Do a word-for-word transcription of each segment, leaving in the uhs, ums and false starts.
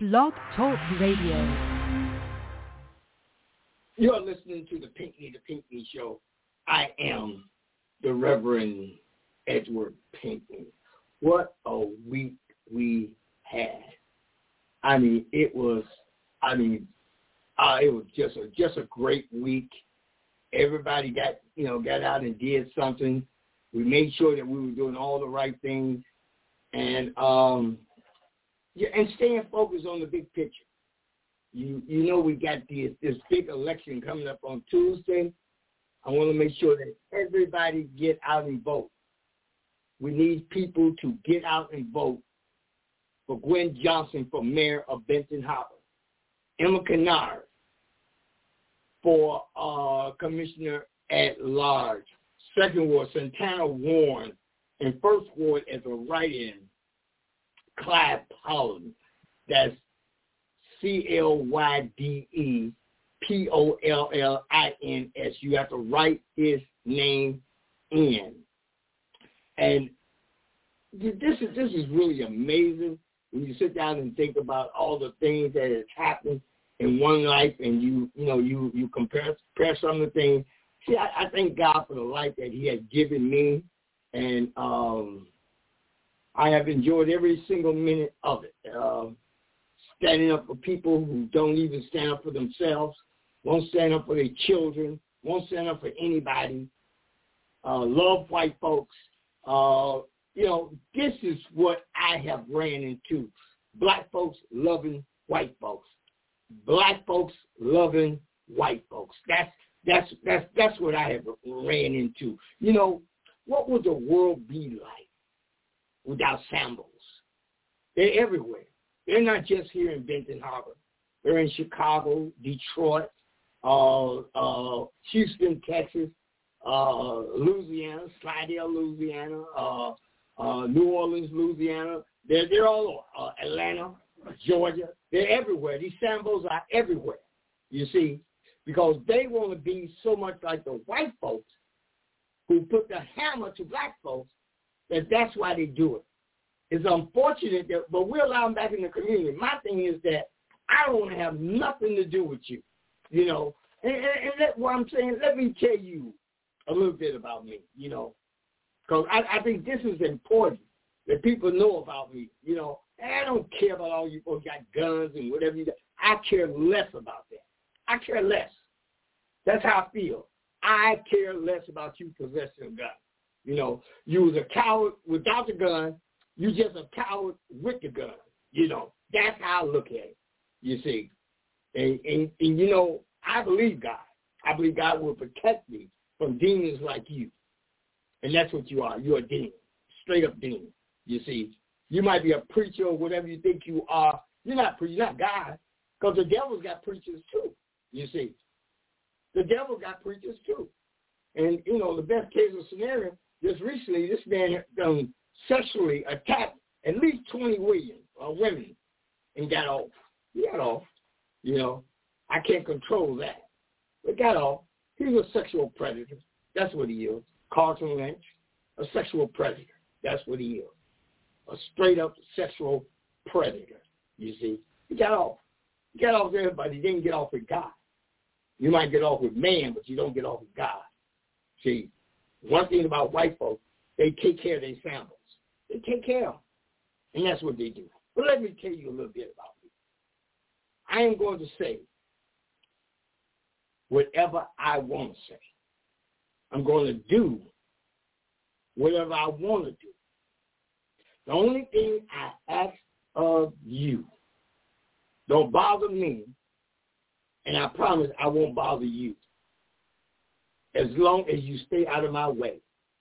Blog Talk Radio. You're listening to the Pinckney the Pinckney Show. I am the Reverend Edward Pinckney. What a week we had. I mean, it was, I mean, uh, it was just a, just a great week. Everybody got, you know, got out and did something. We made sure that we were doing all the right things. And, um, yeah, and staying focused on the big picture. You you know we got this, this big election coming up on Tuesday. I want to make sure that everybody get out and vote. We need people to get out and vote for Gwen Johnson for mayor of Benton Harbor, Emma Kennard for uh, commissioner at large, second ward Santana Warren, and first ward as a write-in, Clyde Pollen. That's C L Y D E P O L L I N S. You have to write his name in. And this is this is really amazing when you sit down and think about all the things that has happened in one life, and you you know you you compare compare some of the things. See, I, I thank God for the life that He has given me, and um, I have enjoyed every single minute of it. Uh, standing up for people who don't even stand up for themselves, won't stand up for their children, won't stand up for anybody, uh, love white folks. Uh, you know, this is what I have ran into. Black folks loving white folks. Black folks loving white folks. That's that's that's that's what I have ran into. You know, what would the world be like without Sambos? They're everywhere. They're not just here in Benton Harbor. They're in Chicago, Detroit, uh, uh, Houston, Texas, uh, Louisiana, Slidell, Louisiana, uh, uh, New Orleans, Louisiana. They're, they're all over. Uh, Atlanta, Georgia. They're everywhere. These Sambos are everywhere, you see, because they want to be so much like the white folks who put the hammer to black folks that that's why they do it. It's unfortunate, that, but we allow them back in the community. My thing is that I don't want to have nothing to do with you, you know. And, and, and that, what I'm saying, let me tell you a little bit about me, you know, because I, I think this is important that people know about me, you know. And I don't care about all you folks got guns and whatever you got. I care less about that. I care less. That's how I feel. I care less about you possessing a gun. You know, you was a coward without the gun. You just a coward with the gun. You know, that's how I look at it, you see. And, and, and, you know, I believe God. I believe God will protect me from demons like you. And that's what you are. You're a demon, straight up demon, you see. You might be a preacher or whatever you think you are. You're not preacher, you're not God, because the devil's got preachers too, you see. The devil got preachers too. And, you know, the best case of scenario, just recently, this man um, sexually attacked at least twenty women, uh, women and got off. He got off. You know, I can't control that. But got off. He's a sexual predator. That's what he is. Carlton Lynch, a sexual predator. That's what he is. A straight-up sexual predator, you see. He got off. He got off there, but he didn't get off with God. You might get off with man, but you don't get off with God. See, one thing about white folks, they take care of their samples. They take care of them. And that's what they do. But let me tell you a little bit about me. I am going to say whatever I want to say. I'm going to do whatever I want to do. The only thing I ask of you, don't bother me, and I promise I won't bother you as long as you stay out of my way.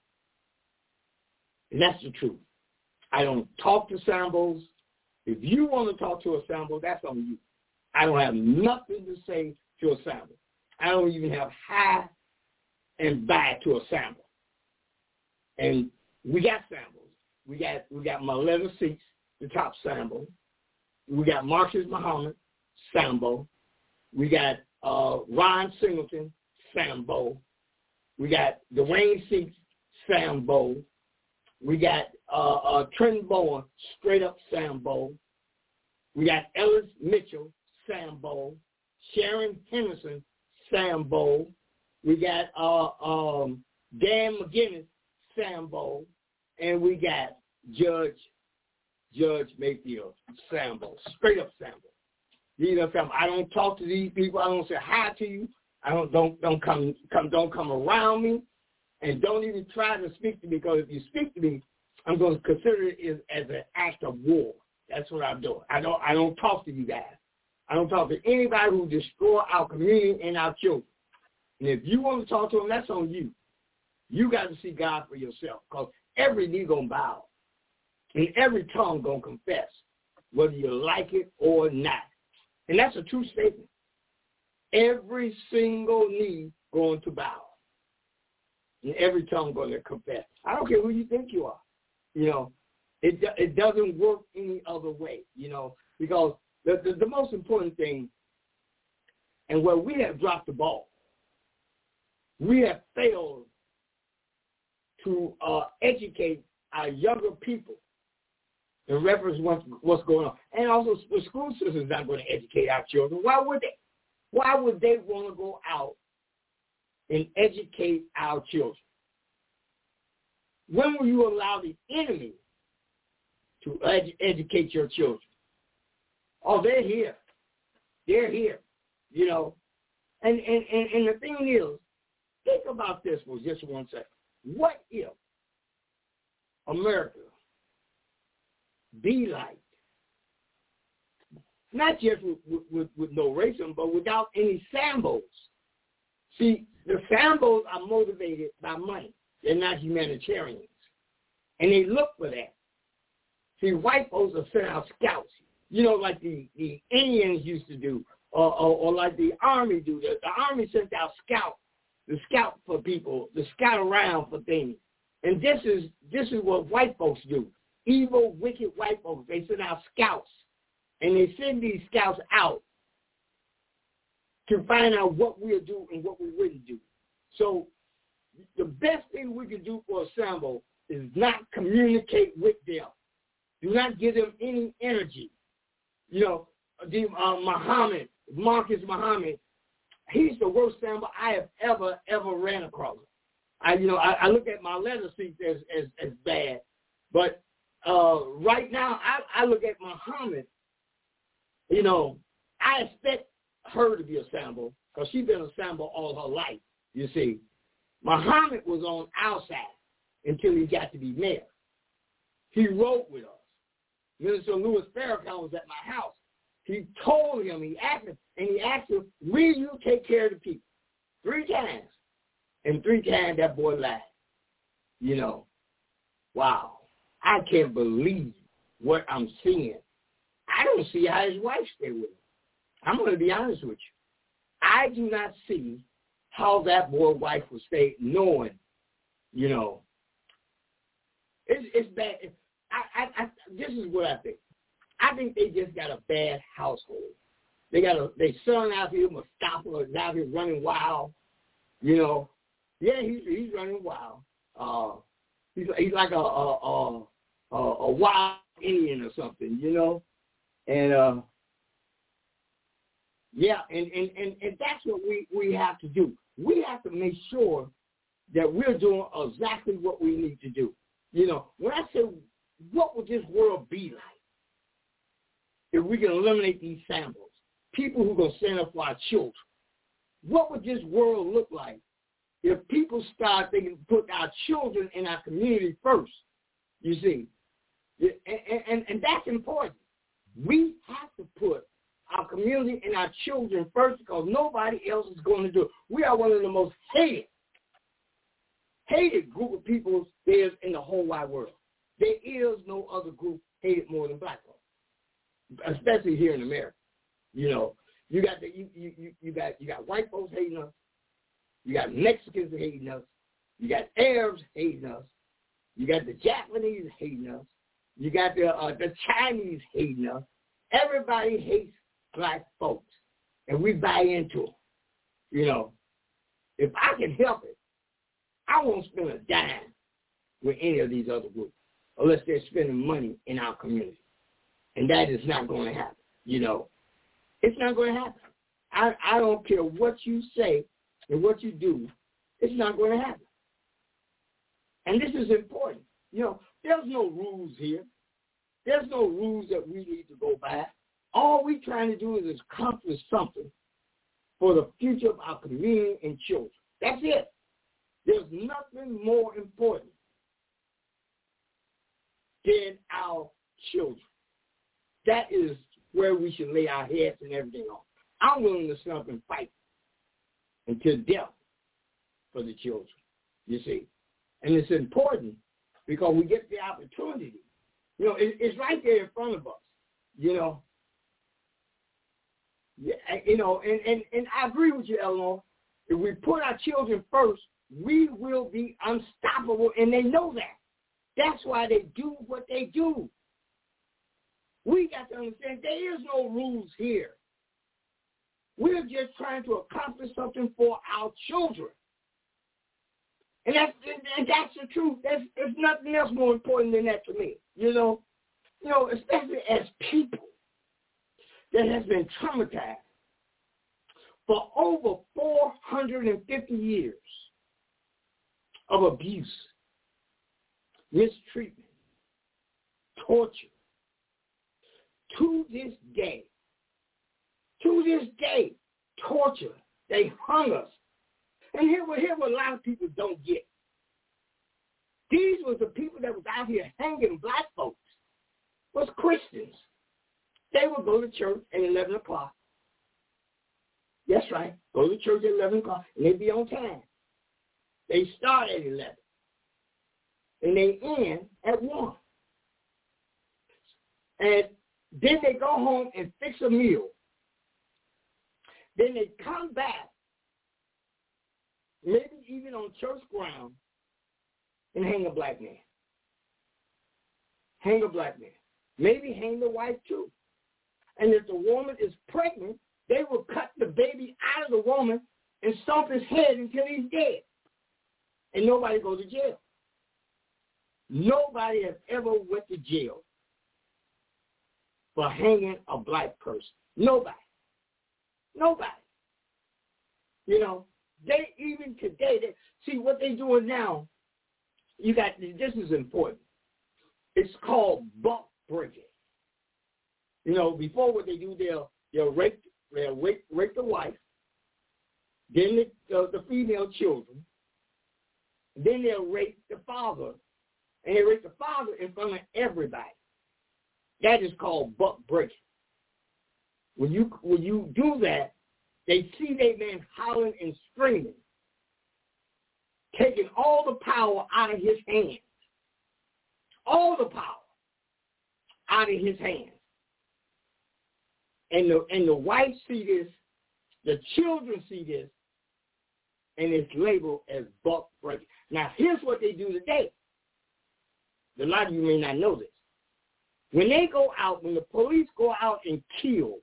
And that's the truth. I don't talk to Sambos. If you want to talk to a Sambo, that's on you. I don't have nothing to say to a Sambo. I don't even have hi and bye to a Sambo. And we got Sambos. We got we got Maletta Six, the top Sambo. We got Marcus Muhammad, Sambo. We got uh, Ron Singleton, Sambo. We got Dwayne Six, Sambo. We got uh, uh, Trenton Bowen, straight up Sambo. We got Ellis Mitchell, Sambo. Sharon Henderson, Sambo. We got uh, um, Dan McGinnis, Sambo. And we got Judge Judge Mayfield, Sambo. Straight up Sambo. You know, I don't talk to these people. I don't say hi to you. I don't don't don't come come don't come around me, and don't even try to speak to me, because if you speak to me, I'm going to consider it as, as an act of war. That's what I'm doing. I don't I don't talk to you guys. I don't talk to anybody who destroy our community and our children. And if you want to talk to them, that's on you. You got to see God for yourself, because every knee gonna bow, and every tongue gonna confess, whether you like it or not. And that's a true statement. Every single knee going to bow, and every tongue going to confess. I don't care who you think you are. You know, it it doesn't work any other way. You know, because the the, the most important thing, and where we have dropped the ball, we have failed to uh, educate our younger people in reference to what's, what's going on. And also, the school system is not going to educate our children. Why would they? Why would they want to go out and educate our children? When will you allow the enemy to ed- educate your children? Oh, they're here. They're here, you know. And, and, and, and the thing is, think about this for just one second. What if America be like, not just with, with, with no racism, but without any Sambos? See, the Sambos are motivated by money. They're not humanitarians. And they look for that. See, white folks are sending out scouts, you know, like the, the Indians used to do, or, or, or like the Army do. The, the Army sent out scouts, the scout for people, the scout around for things. And this is this is what white folks do. Evil, wicked white folks. They send out scouts. And they send these scouts out to find out what we'll do and what we wouldn't do. So the best thing we can do for a Sambo is not communicate with them. Do not give them any energy. You know, the, uh, Muhammad, Marcus Muhammad, he's the worst Sambo I have ever, ever ran across. I, you know, I, I look at my letter seats as, as, as bad. But uh, right now, I, I look at Muhammad, you know, I expect her to be a Sambo because she's been a Sambo all her life, you see. Muhammad was on our side until he got to be mayor. He rode with us. Minister Louis Farrakhan was at my house. He told him, he asked him, and he asked him, will you take care of the people? Three times. And three times that boy lied. You know, wow. I can't believe what I'm seeing. I don't see how his wife stayed with him. I'm going to be honest with you. I do not see how that boy's wife would stay knowing, you know, it's, it's bad. I, I, I, this is what I think. I think they just got a bad household. They got a, they son out here, Mustafa is out here running wild, you know. Yeah, he's he's running wild. Uh, he's he's like a a, a a a wild Indian or something, you know. And uh, yeah, and, and, and, and that's what we, we have to do. We have to make sure that we're doing exactly what we need to do. You know, when I say, what would this world be like if we can eliminate these Sambos, people who are going to stand up for our children? What would this world look like if people start thinking, put our children and our community first, you see? And, and, and that's important. We have to put our community and our children first because nobody else is going to do it. We are one of the most hated, hated group of people there is in the whole wide world. There is no other group hated more than black folks, especially here in America. You know, you got the you you you got you got white folks hating us, you got Mexicans hating us, you got Arabs hating us, you got the Japanese hating us, you got the uh, the Chinese hating us. Everybody hates black folks, and we buy into them. You know, if I can help it, I won't spend a dime with any of these other groups unless they're spending money in our community, and that is not going to happen. you know, it's not going to happen. I, I don't care what you say and what you do. It's not going to happen. And this is important. You know, there's no rules here. There's no rules that we need to go by. All we're trying to do is accomplish something for the future of our community and children. That's it. There's nothing more important than our children. That is where we should lay our heads and everything on. I'm willing to stand up and fight until death for the children, you see. And it's important because we get the opportunity. You know, it, it's right there in front of us, you know. Yeah, you know, and, and, and I agree with you, Eleanor. If we put our children first, we will be unstoppable, and they know that. That's why they do what they do. We got to understand there is no rules here. We're just trying to accomplish something for our children. And that's, and that's the truth. There's, there's nothing else more important than that to me, you know. You know, especially as people that has been traumatized for over four hundred fifty years of abuse, mistreatment, torture. To this day, to this day, torture. They hung us. And here, here what a lot of people don't get. These were the people that was out here hanging black folks, was Christians. They would go to church at eleven o'clock. That's right. Go to church at eleven o'clock, and they'd be on time. They start at eleven, and they end at one. And then they go home and fix a meal. Then they come back, maybe even on church ground, and hang a black man. Hang a black man. Maybe hang the wife too. And if the woman is pregnant, they will cut the baby out of the woman and stomp his head until he's dead. And nobody goes to jail. Nobody has ever went to jail for hanging a black person. Nobody. Nobody. You know, they even today, they, see what they're doing now, you got, this is important. It's called buck breaking. You know, before what they do, they'll, they'll rape, they'll rape, rape the wife, then the, uh, the female children, then they'll rape the father, and they rape the father in front of everybody. That is called buck breaking. When you when you do that, they see that man howling and screaming, taking all the power out of his hands. All the power out of his hands. And the and the wife see this, the children see this, and it's labeled as buck breaking. Now, here's what they do today. A lot of you may not know this. When they go out, when the police go out and kill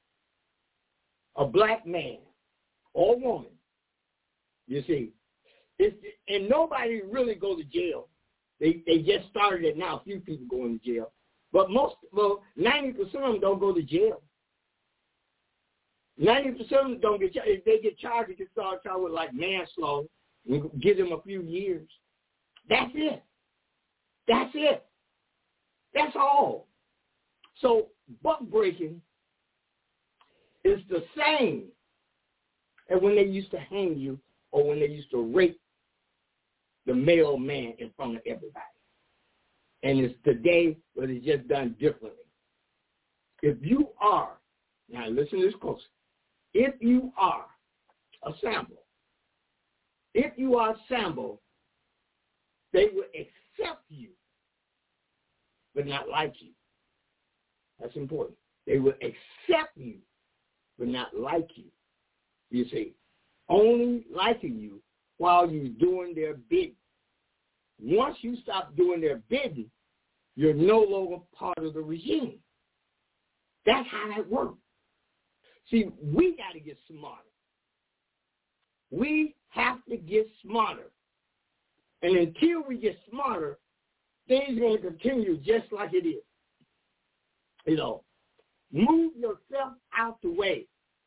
a black man or woman, you see, it's, and nobody really goes to jail. They they just started it now. A few people going to jail. But most, well, ninety percent of them don't go to jail. ninety percent of them don't get charged. If they get charged, they get started charged with like manslaughter and give them a few years. That's it. That's it. That's all. So buck breaking is the same as when they used to hang you or when they used to rape the male man in front of everybody. And it's today, but it's just done differently. If you are, now listen to this close, if you are a sample, if you are a sample, they will accept you, but not like you. That's important. They will accept you, but not like you. You see, only liking you while you're doing their bidding. Once you stop doing their bidding, you're no longer part of the regime. That's how that works. See, we got to get smarter. We have to get smarter. And until we get smarter, things are going to continue just like it is. You know, Move yourself out the way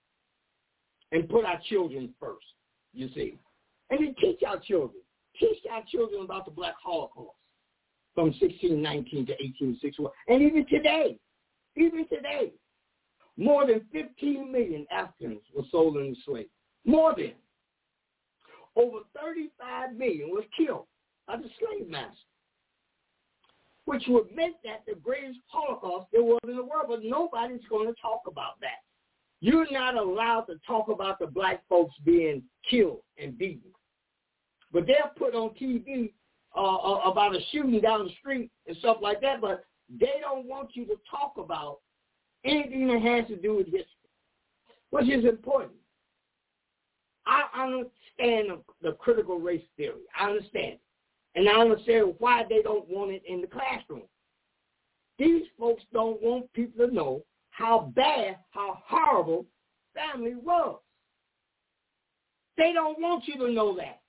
and put our children first, you see. And then teach our children. Teach our children about the Black Holocaust from sixteen nineteen to eighteen sixty-one. And even today, even today, more than fifteen million Africans were sold into slavery. More than. Over thirty-five million was killed by the slave master, which would make that the greatest Holocaust there was in the world, but nobody's going to talk about that. You're not allowed to talk about the black folks being killed and beaten. But they're put on T V uh, about a shooting down the street and stuff like that, but they don't want you to talk about anything that has to do with history, which is important. I understand the, the critical race theory. I understand it. And I understand why they don't want it in the classroom. These folks don't want people to know how bad, how horrible family was. They don't want you to know that.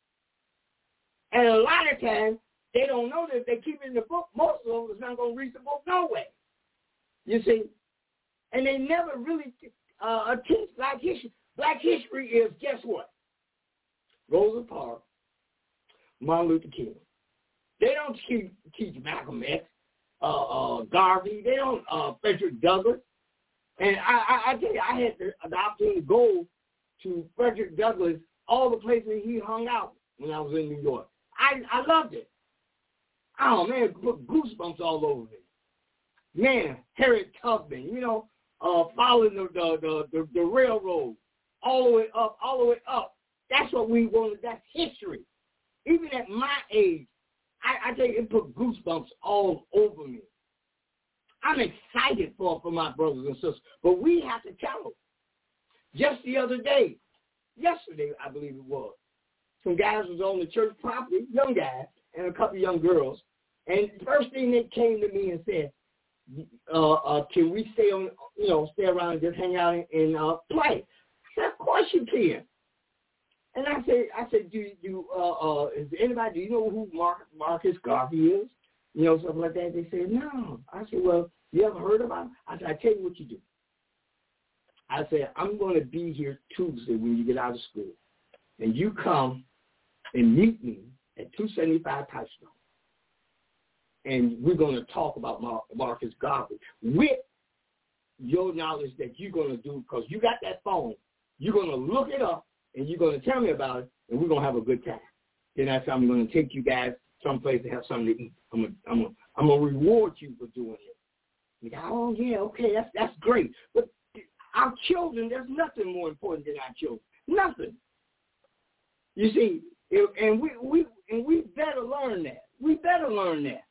And a lot of times, they don't know that if they keep it in the book, most of them is not going to read the book no way. You see? And they never really uh, teach black history. Black history is, guess what? Rosa Parks, Martin Luther King. They don't teach, teach Malcolm X, uh, uh, Garvey. They don't, uh, Frederick Douglass. And I, I, I tell you, I had the, the opportunity to go to Frederick Douglass, all the places he hung out when I was in New York. I, I loved it. Oh, man, it put goosebumps all over me. Man, Harriet Tubman, you know, uh, following the, the, the, the, the railroad all the way up, all the way up. That's what we wanted. That's history. Even at my age, I, I tell you, it put goosebumps all over me. I'm excited for, for my brothers and sisters, but we have to tell them. Just the other day, yesterday, I believe it was, some guys was on the church property, young guys, and a couple of young girls, and the first thing they came to me and said, uh, uh, can we stay on, you know, stay around and just hang out and, and uh, play? I said, of course you can. And I said, I said, do you, uh, uh, is anybody, do you know who Mark, Marcus Garvey is? You know, something like that. They said, no. I said, well, you ever heard about him? I said, I tell you what you do. I said, I'm going to be here Tuesday when you get out of school. And you come and meet me at two seventy-five Touchstone. And we're going to talk about Mar- Marcus Garvey with your knowledge that you're going to do, because you got that phone. You're going to look it up, and you're going to tell me about it, and we're going to have a good time. Then that's how I'm going to take you guys someplace to have something to eat. I'm going I'm to I'm going to reward you for doing it. You go, oh, yeah, okay, that's, that's great. But our children, there's nothing more important than our children. Nothing. You see, and we, we, and we better learn that. We better learn that.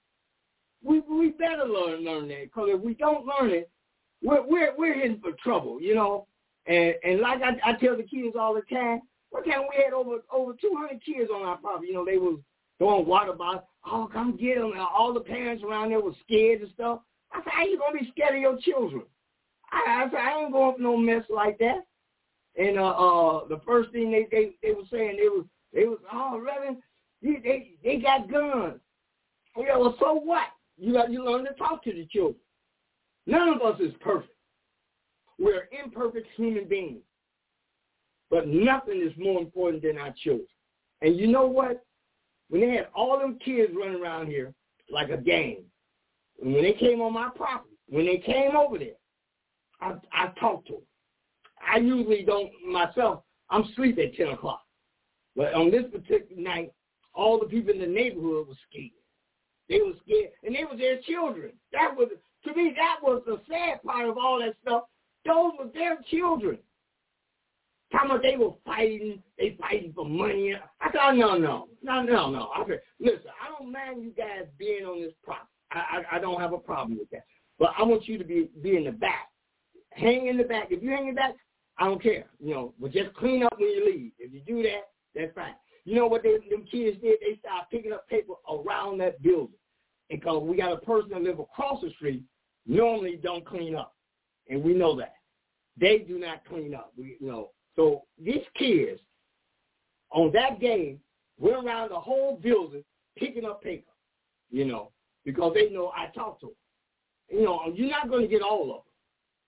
We we better learn learn that, because if we don't learn it, we're we're we're in for trouble, you know. And and like I, I tell the kids all the time, one time we had over over two hundred kids on our property. You know, they was throwing water bottles. Oh, come get them! And all the parents around there were scared and stuff. I said, how you gonna be scared of your children? I, I said, I ain't going for no mess like that. And uh, uh, the first thing they, they they were saying, they was they was oh, Reverend, they they, they got guns. Yeah, well, so what? You got you learn to talk to the children. None of us is perfect. We're imperfect human beings. But nothing is more important than our children. And you know what? When they had all them kids running around here like a gang, and when they came on my property, when they came over there, I, I talked to them. I usually don't myself. I'm asleep at ten o'clock. But on this particular night, all the people in the neighborhood were scared. They were scared, and they were their children. That was, to me, that was the sad part of all that stuff. Those were their children. Talking about they were fighting, they fighting for money. I said, oh, no, no, no, no, no. I said, listen, I don't mind you guys being on this property. I, I, I don't have a problem with that. But I want you to be, be in the back. Hang in the back. If you hang in the back, I don't care. You know, but just clean up when you leave. If you do that, that's fine. You know what they, them kids did? They started picking up paper around that building. And because we got a person that live across the street, normally don't clean up. And we know that. They do not clean up. We you know. So these kids on that day went around the whole building picking up paper, you know, because they know I talked to them. You know, you're not going to get all of them.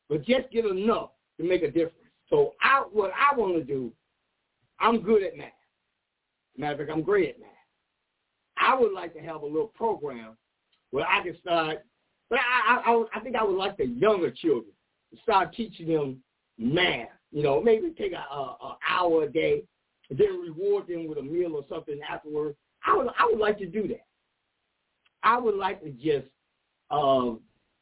but just get enough to make a difference. So I, what I want to do, I'm good at math. Matter of fact, I'm great at math. I would like to have a little program where I can start, but I, I, I think I would like the younger children to start teaching them math. You know, maybe take an hour a day, and then reward them with a meal or something afterwards. I would, I would like to do that. I would like to just uh,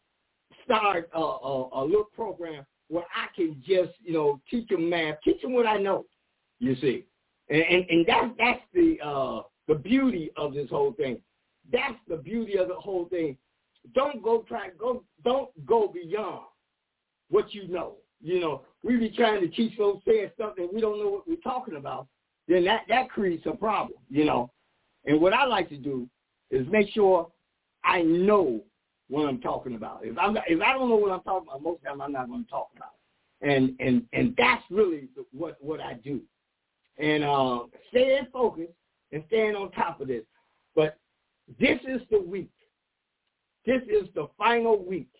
start a, a, a little program where I can just, you know, teach them math, teach them what I know, you see. And, and, and that's, that's the, uh, the beauty of this whole thing. That's the beauty of the whole thing. Don't go try, go, don't go beyond what you know. You know, we be trying to teach those saying stuff that we don't know what we're talking about, then that, that creates a problem, you know. And what I like to do is make sure I know what I'm talking about. If I'm if I don't know what I'm talking about, most of the time I'm not going to talk about it. And and and that's really what what I do. And uh, staying focused and staying on top of this. But this is the week. This is the final week.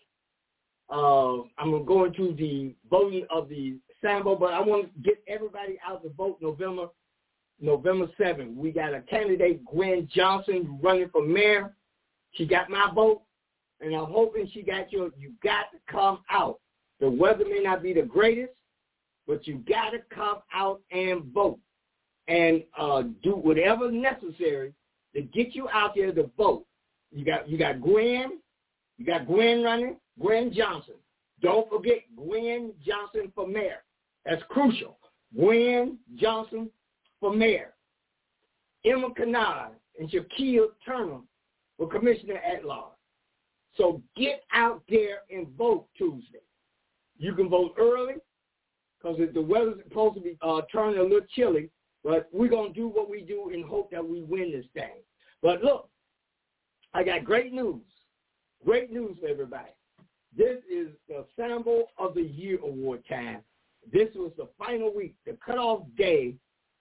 Uh, I'm going to the voting of the Sambo, but I want to get everybody out to vote November November seventh. We got a candidate, Gwen Johnson, running for mayor. She got my vote, and I'm hoping she got your. You got to come out. The weather may not be the greatest, but you got to come out and vote and uh, do whatever necessary to get you out there to vote. You got you got Gwen, you got Gwen running. Gwen Johnson. Don't forget Gwen Johnson for mayor. That's crucial. Gwen Johnson for mayor. Emma Kennard and Shaquille Turner for commissioner at large. So get out there and vote Tuesday. You can vote early because the weather's supposed to be uh, turning a little chilly, but we're going to do what we do and hope that we win this thing. But look, I got great news. Great news for everybody. This is the Sambo of the Year award time. This was the final week, the cutoff day.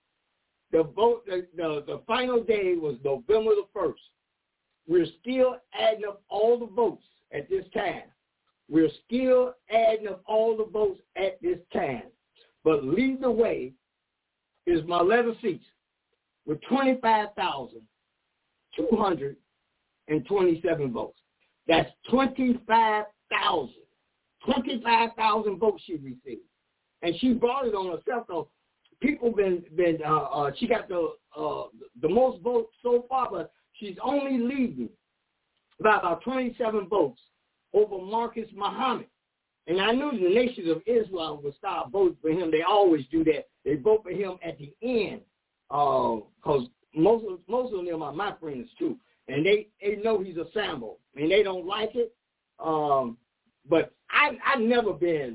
The vote, the, the, the final day was November the first. We're still adding up all the votes at this time. We're still adding up all the votes at this time. But lead the way is Marletta Seats with twenty-five thousand two hundred twenty-seven votes. That's twenty-five thousand. twenty-five thousand votes she received. And she brought it on herself, though. People been, been uh, uh, she got the uh, the most votes so far, but she's only leading by about twenty-seven votes over Marcus Muhammad. And I knew the nations of Islam would start voting for him. They always do that. They vote for him at the end because uh, most of, most of them are my friends, too. And they, they know he's a Sambo. And they don't like it. Um, but I, I've never been,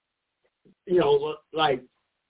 you know, like,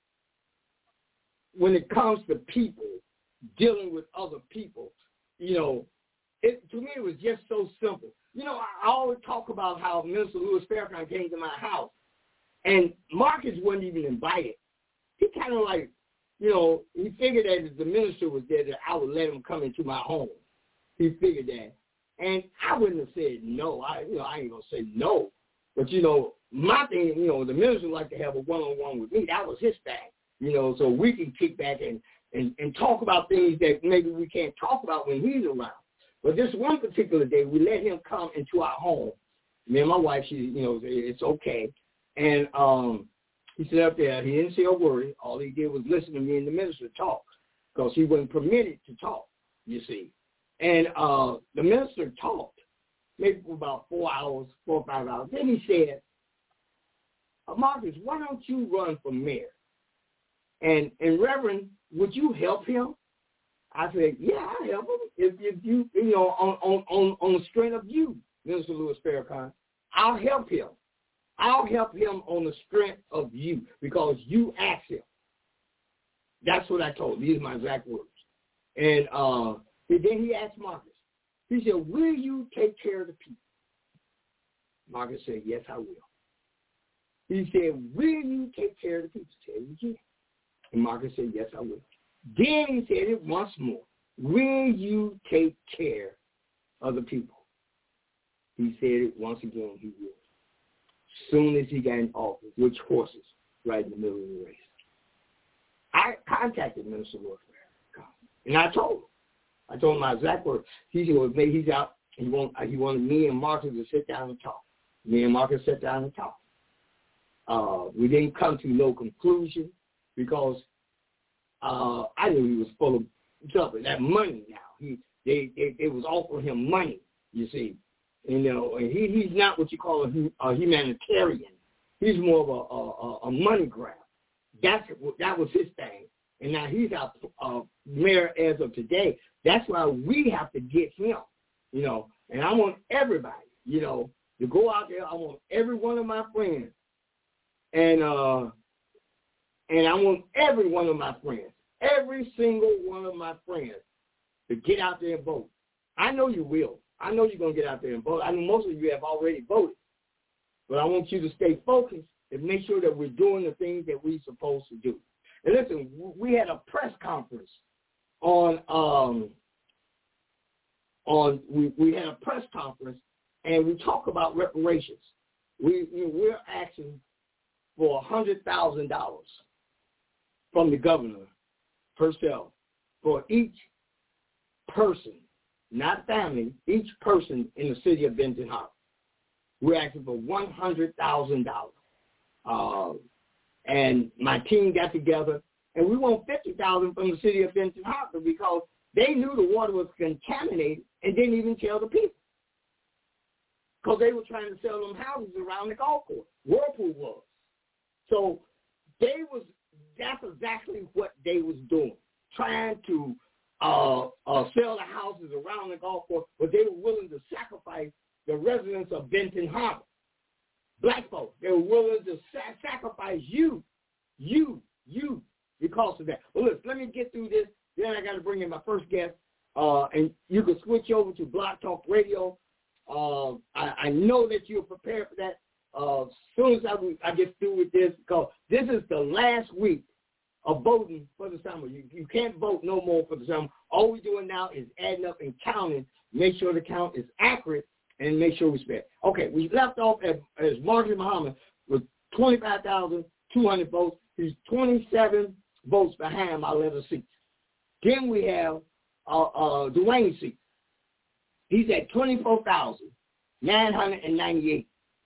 when it comes to people dealing with other people, you know, it, to me it was just so simple. You know, I, I always talk about how Minister Louis Farrakhan came to my house, and Marcus wasn't even invited. He kind of like, you know, he figured that if the minister was there, that I would let him come into my home. He figured that. And I wouldn't have said no. I, you know, I ain't going to say no. But, you know, my thing, you know, the minister would like to have a one-on-one with me. That was his thing. You know, so we can kick back and, and, and talk about things that maybe we can't talk about when he's around. But this one particular day, we let him come into our home. Me and my wife, she, you know, it's okay. And um, he sat up there. He didn't say a word. All he did was listen to me and the minister talk because he wasn't permitted to talk, you see. And uh, the minister talked maybe for about four hours, four or five hours. Then he said, Marcus, why don't you run for mayor? And, and Reverend, would you help him? I said, yeah, I'll help him. If, if you, you know, on, on, on, on the strength of you, Minister Louis Farrakhan, I'll help him. I'll help him on the strength of you because you asked him. That's what I told him. These are my exact words. And, uh, and then he asked Marcus. He said, will you take care of the people? Marcus said, yes, I will. He said, will you take care of the people? He said, yeah. And Marcus said, yes, I will. Then he said it once more. Will you take care of the people? He said it once again, he will. soon as he got in office, which horses right in the middle of the race. I contacted Minister Warfare, and I told him. I told him my exact words. He said, he's out. He, want, he wanted me and Marcus to sit down and talk. Me and Marcus sat down and talked. Uh, we didn't come to no conclusion because uh, I knew he was full of stuff. That money now. He they, they they was offering him money, you see. You know, and he, he's not what you call a, a humanitarian. He's more of a, a, a money grab. That's that was his thing. And now he's our uh, mayor as of today. That's why we have to get him, you know. And I want everybody, you know, to go out there. I want every one of my friends, and uh, and I want every one of my friends, every single one of my friends, to get out there and vote. I know you will. I know you're going to get out there and vote. I know most of you have already voted. But I want you to stay focused and make sure that we're doing the things that we're supposed to do. And listen, we had a press conference on, um, on we, we had a press conference, and we talk about reparations. We, we're asking for one hundred thousand dollars from the governor herself for each person, not family, each person in the city of Benton Harbor. We're asking for one hundred thousand dollars. Uh, and my team got together, and we want fifty thousand dollars from the city of Benton Harbor because they knew the water was contaminated and didn't even tell the people because they were trying to sell them houses around the golf course. Whirlpool was. So they was, that's exactly what they was doing, trying to Uh, uh, sell the houses around the golf course, but they were willing to sacrifice the residents of Benton Harbor. Black folks, they were willing to sa- sacrifice you, you, you, because of that. Well, listen, let me get through this. Then I got to bring in my first guest, uh, and you can switch over to Blog Talk Radio. Uh, I, I know that you're prepared for that. Uh, as soon as I, I get through with this, because this is the last week of voting for the summer. You, you can't vote no more for the summer. All we're doing now is adding up and counting, make sure the count is accurate, and make sure we spend. Okay, we left off at, as Marcus Muhammad with twenty-five thousand two hundred votes. He's twenty-seven votes behind my letter seats. Then we have uh, uh, Dwayne Seats. He's at twenty-four thousand nine hundred ninety-eight,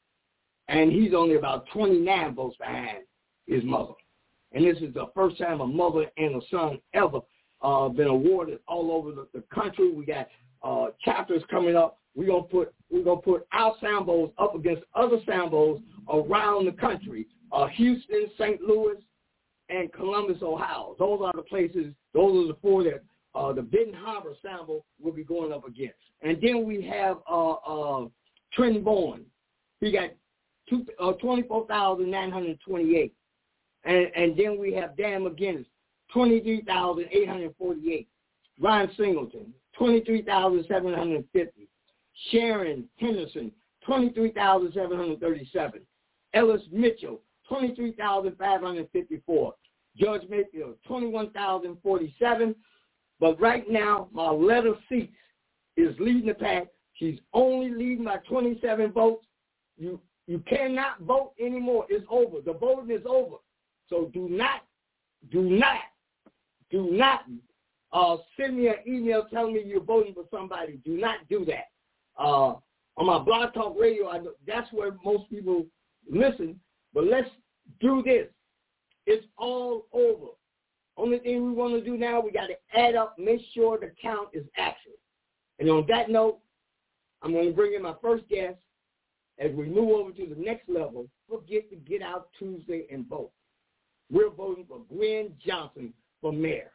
and he's only about twenty-nine votes behind his mother. And this is the first time a mother and a son ever uh, been awarded all over the, the country. We got uh, chapters coming up. We're gonna put we're gonna put our sound bowls up against other sound bowls around the country. Uh, Houston, Saint Louis, and Columbus, Ohio. Those are the places. Those are the four that uh, the Benton Harbor sound bowl will be going up against. And then we have uh, uh, Trenton Bourne. He got two, uh, twenty-four thousand nine hundred twenty-eight. And, and then we have Dan McGinnis, twenty-three thousand eight hundred forty-eight. Ryan Singleton, twenty-three thousand seven hundred fifty. Sharon Henderson, twenty-three thousand seven hundred thirty-seven. Ellis Mitchell, twenty-three thousand five hundred fifty-four. George Mayfield, twenty-one thousand forty-seven. But right now, my letter seats is leading the pack. She's only leading by twenty-seven votes. You, you cannot vote anymore. It's over. The voting is over. So do not, do not, do not uh, send me an email telling me you're voting for somebody. Do not do that. Uh, on my Blog Talk Radio, I know that's where most people listen. But let's do this. It's all over. Only thing we want to do now, we got to add up, make sure the count is accurate. And on that note, I'm going to bring in my first guest as we move over to the next level. Don't forget to get out Tuesday and vote. We're voting for Gwen Johnson for mayor.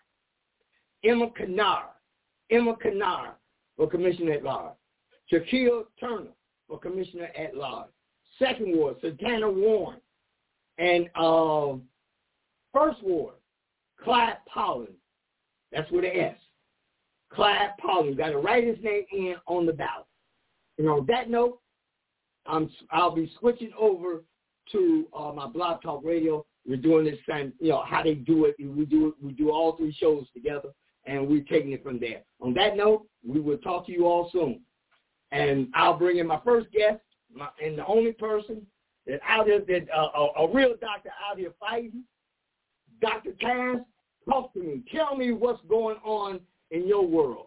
Emma Kennard, Emma Kennard for commissioner at large. Shaquille Turner for commissioner at large. Second ward, Santana Warren. And uh, first ward, Clyde Pollin. That's with an S. Clyde Pollin. Got to write his name in on the ballot. And on that note, I'm, I'll be switching over to uh, my Blog Talk Radio. We're doing this time, you know, how they do it. We do it. We do all three shows together, and we're taking it from there. On that note, we will talk to you all soon. And I'll bring in my first guest, my, and the only person that out here, that uh, a, a real doctor out here fighting? Doctor Cass, talk to me. Tell me what's going on in your world.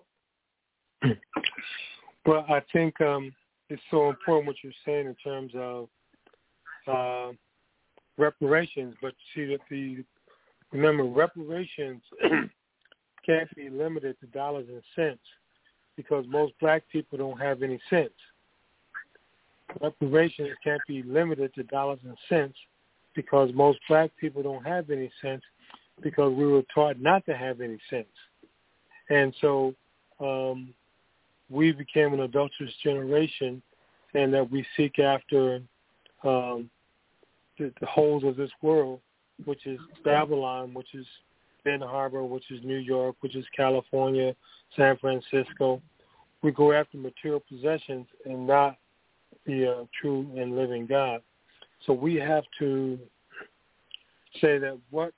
Well, I think um, it's so important what you're saying in terms of uh, reparations. But see, that the remember reparations can't be limited to dollars and cents because most black people don't have any cents. Reparations can't be limited to dollars and cents because most black people don't have any cents because we were taught not to have any cents. And so um, we became an adulterous generation, and that we seek after um, the, the holes of this world, which is Babylon, which is Ben Harbor, which is New York, which is California, San Francisco. We go after material possessions and not the uh, true and living God. So we have to say that what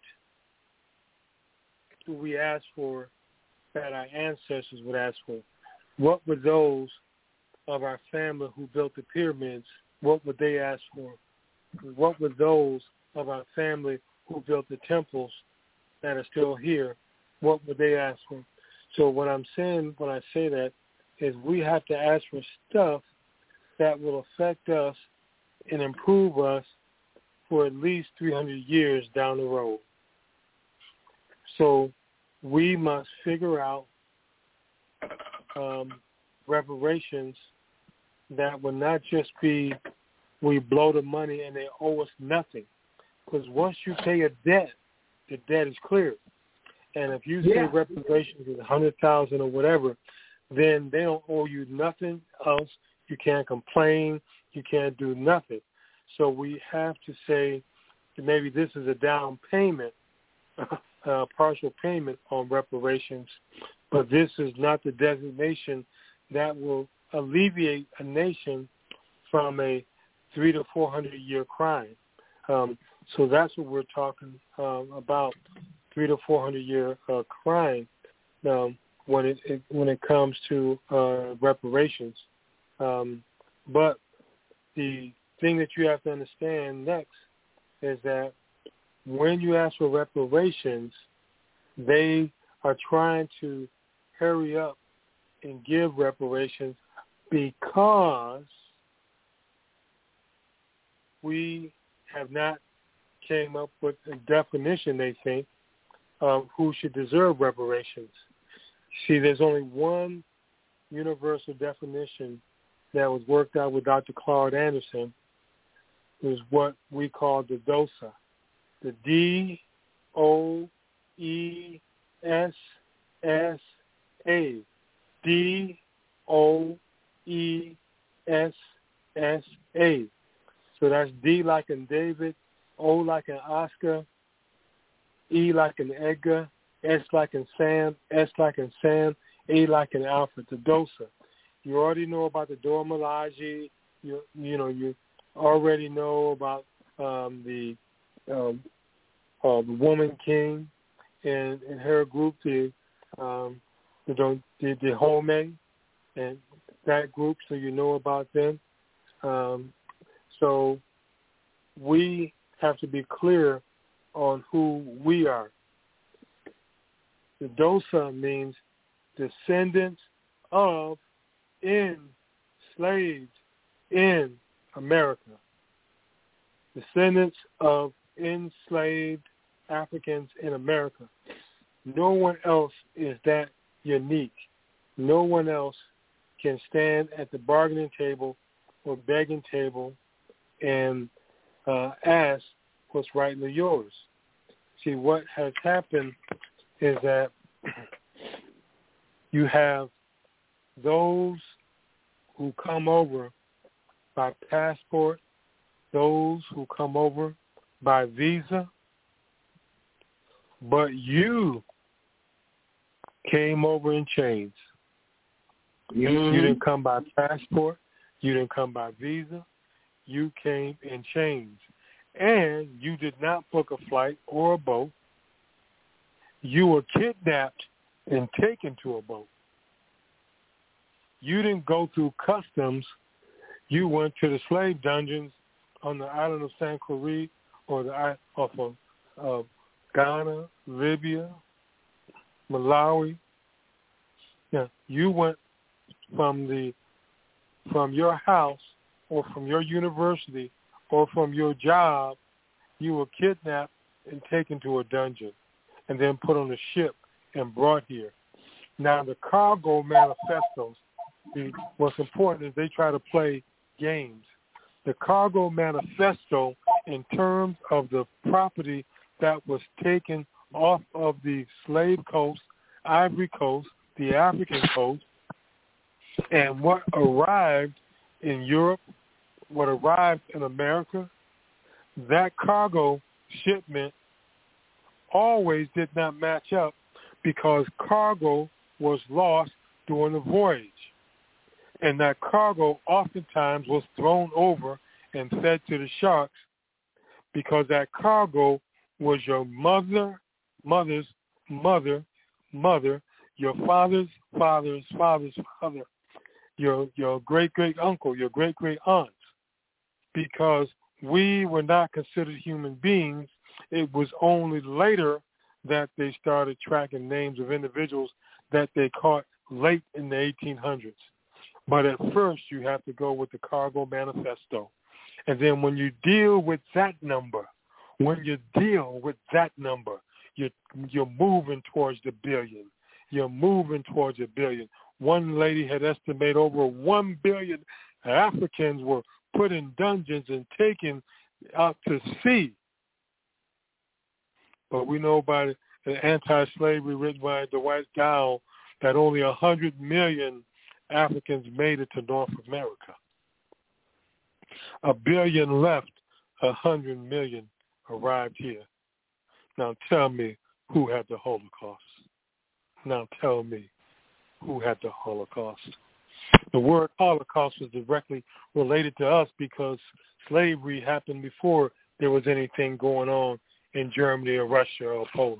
do we ask for that our ancestors would ask for? What were those of our family who built the pyramids, what would they ask for? What were those of our family who built the temples that are still here, what would they ask for? So what I'm saying when I say that is we have to ask for stuff that will affect us and improve us for at least three hundred years down the road. So we must figure out um, reparations that will not just be we blow the money and they owe us nothing. Because once you pay a debt, the debt is cleared. And if you say yeah. reparations is one hundred thousand dollars or whatever, then they don't owe you nothing else. You can't complain. You can't do nothing. So we have to say that maybe this is a down payment, a partial payment on reparations, but this is not the designation that will alleviate a nation from a three to four hundred year crime. Um, so that's what we're talking um, about, three to four hundred year uh, crime um, when it, it when it comes to uh, reparations. Um, but the thing that you have to understand next is that when you ask for reparations, they are trying to hurry up and give reparations because we have not came up with a definition, they think, of who should deserve reparations. See, there's only one universal definition that was worked out with Doctor Claude Anderson, is what we call the DOSA, the D O E S S A, D O E S S A. So that's D like in David, O like in Oscar, E like in Edgar, S like in Sam, S like in Sam, A like in Alfred, the DOSA. You already know about the Dora Milaje. You you know you already know about um, the um, uh, the Woman King and, and her group, the um, the the, the Home and that group. So you know about them. Um, so we have to be clear on who we are. The DOSA means descendants of enslaved in America. Descendants of enslaved Africans in America. No one else is that unique. No one else can stand at the bargaining table or begging table and uh, ask what's rightly yours. See, what has happened is that you have those who come over by passport, those who come over by visa, but you came over in chains. Mm-hmm. You didn't come by passport. You didn't come by visa. You came in chains. And you did not book a flight or a boat. You were kidnapped and taken to a boat. You didn't go through customs. You went to the slave dungeons on the island of San Croix or the off of uh, Ghana, Libya, Malawi. Yeah, you went from the from your house or from your university or from your job. You were kidnapped and taken to a dungeon and then put on a ship and brought here. Now, the cargo manifestos, the, what's important is they try to play games. The cargo manifesto, in terms of the property that was taken off of the slave coast, Ivory Coast, the African coast, and what arrived in Europe, what arrived in America, that cargo shipment always did not match up because cargo was lost during the voyage. And that cargo oftentimes was thrown over and fed to the sharks because that cargo was your mother, mother's mother, mother, your father's father's father's father, your your great-great uncle, your great-great aunts. Because we were not considered human beings, it was only later that they started tracking names of individuals that they caught late in the eighteen hundreds. But at first, you have to go with the cargo manifesto. And then when you deal with that number, when you deal with that number, you're, you're moving towards the billion. You're moving towards a billion. One lady had estimated over one billion Africans were put in dungeons and taken out to sea. But we know by the anti-slavery written by Dwight Gowell that only one hundred million Africans made it to North America. A billion left, one hundred million arrived here. Now tell me who had the Holocaust. Now tell me who had the Holocaust. The word Holocaust was directly related to us because slavery happened before there was anything going on in Germany or Russia or Poland.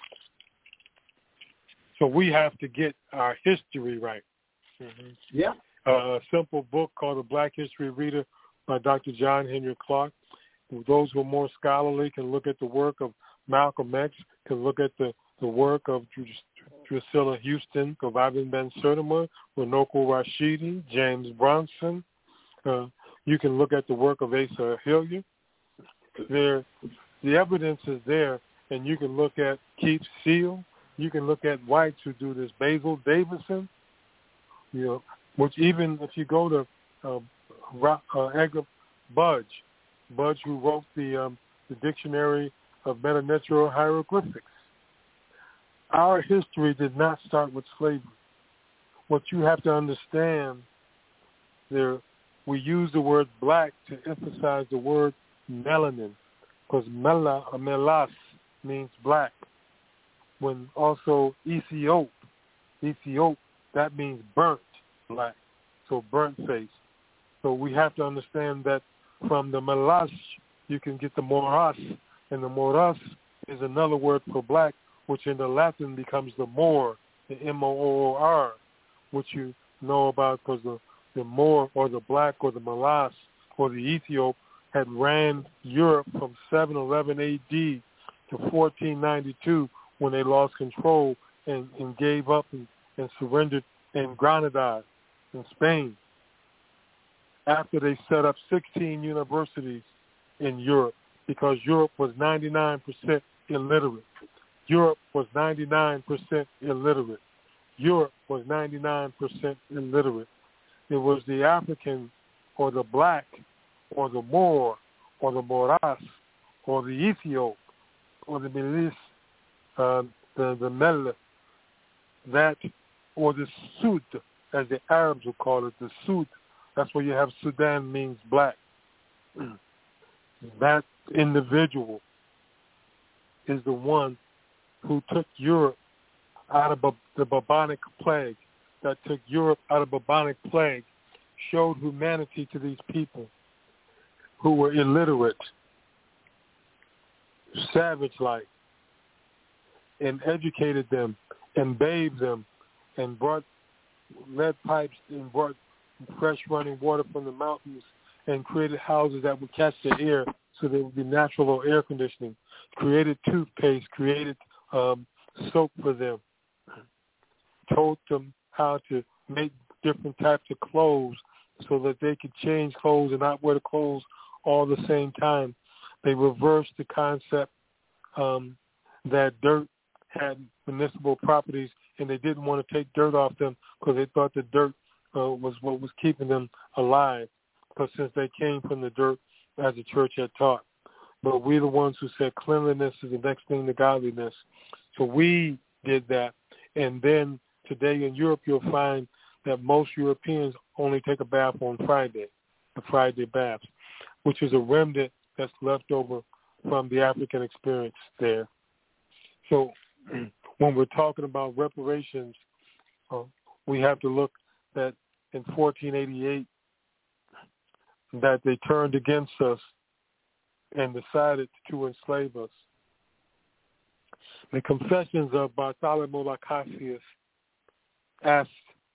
So we have to get our history right. Mm-hmm. Yeah. Uh, a simple book called The Black History Reader by Doctor John Henry Clark. Those who are more scholarly can look at the work of Malcolm X, can look at the, the work of Drusilla Houston, of Ivan Ben Sertima, Runoko Rashidi, James Bronson. Uh, you can look at the work of Asa Hilliard. There, the evidence is there, and you can look at Keith Seal. You can look at whites who do this. Basil Davidson, you know, which even if you go to uh, uh, Edgar Budge, Budge who wrote the um, the Dictionary of Metanatural Hieroglyphics. Our history did not start with slavery. What you have to understand, there, we use the word black to emphasize the word melanin, because mela or melas means black. When also Ethiop, Ethiop, that means burnt black, so burnt face. So we have to understand that from the melas, you can get the moras, and the moras is another word for black, which in the Latin becomes the Moor, the M O O R, which you know about because the, the Moor or the black or the Melas or the Ethiop had ran Europe from seven eleven A D to fourteen ninety-two when they lost control and, and gave up and, and surrendered in Granada in Spain after they set up sixteen universities in Europe because Europe was ninety-nine percent illiterate. Europe was ninety-nine percent illiterate. Europe was ninety-nine percent illiterate. It was the African or the black or the Moor or the Moras or the Ethiop or the Melis, uh, the, the Mel, that, or the Sud, as the Arabs would call it, the Sud. That's where you have Sudan means black. That individual is the one who took Europe out of the bubonic plague, that took Europe out of bubonic plague, showed humanity to these people who were illiterate, savage-like, and educated them and bathed them and brought lead pipes and brought fresh running water from the mountains and created houses that would catch the air so there would be natural air conditioning, created toothpaste, created um, soap for them, told them how to make different types of clothes so that they could change clothes and not wear the clothes all the same time. They reversed the concept um, that dirt had municipal properties, and they didn't want to take dirt off them because they thought the dirt uh, was what was keeping them alive, because since they came from the dirt, as the church had taught. But we're the ones who said cleanliness is the next thing to godliness. So we did that. And then today in Europe, you'll find that most Europeans only take a bath on Friday, the Friday baths, which is a remnant that's left over from the African experience there. So when we're talking about reparations, uh, we have to look that in fourteen eighty-eight, that they turned against us and decided to enslave us. The Confessions of Bartholomew Lacasius asked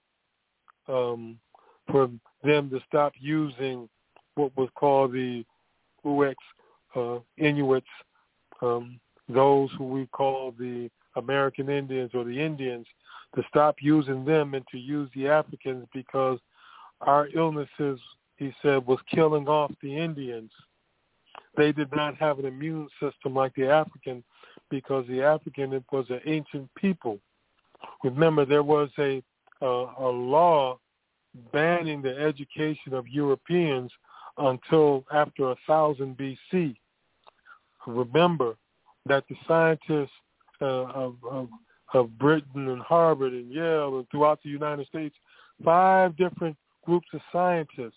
um, for them to stop using what was called the Uex uh, Inuits, um, those who we call the American Indians or the Indians, to stop using them and to use the Africans, because our illnesses, he said, was killing off the Indians. They did not have an immune system like the African, because the African, it was an ancient people. Remember, there was a, a, a law banning the education of Europeans until after one thousand B C. Remember that the scientists uh, of, of, of Britain and Harvard and Yale and throughout the United States, five different groups of scientists,